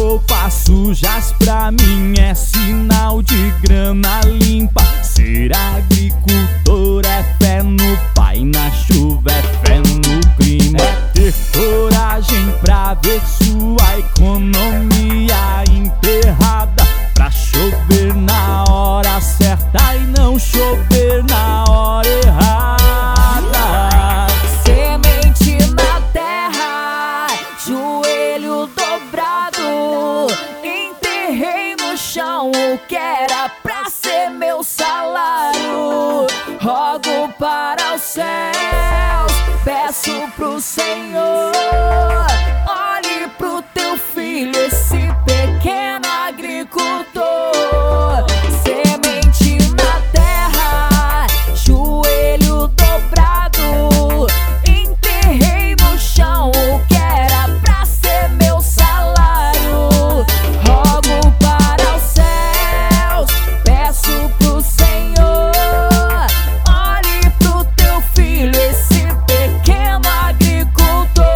roupas sujas pra mim é sinal de grana limpa. Ser agricultor é fé no pai, na chuva é fé no clima. É ter coragem pra ver sua economia enterrada, pra chover na hora certa e não chover na hora errada. Semente na terra, joelho dobrado, enterrei no chão o que era pra ser meu salário. Rogo para os céus, peço pro Senhor, olhe pro teu filho, esse pequeno agricultor. Semente na terra, joelho dobrado, enterrei no chão o que era pra ser meu salário. Rogo para os céus, peço pro Senhor, olhe pro teu filho, esse pequeno agricultor.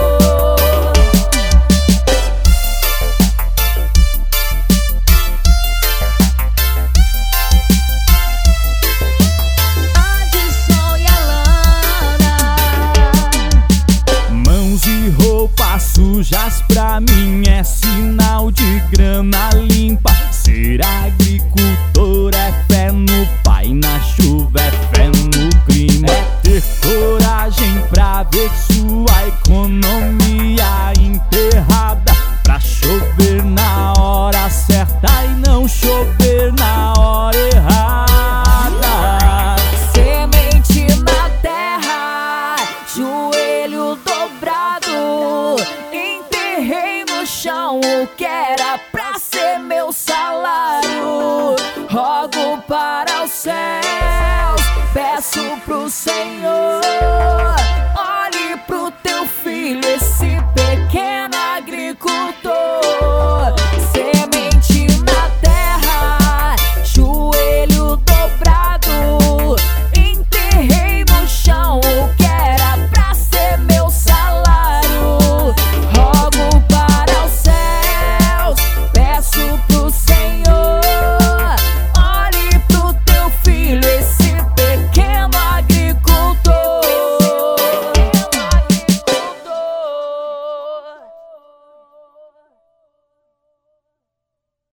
Onde sonha a lana, Mãos e roupas sujas pra mim é sinal de grana limpa. Ser agricultor é fé no pai, na chuva é fé no clima. É ter coragem pra ver sua economia enterrada, pra chover na hora certa e não chover na hora errada. semente na terra, joelho dobrado, enterrei no chão o que era pra ser meu salário. Rogo para os céus, peço pro Senhor, olhe pro teu filho, esse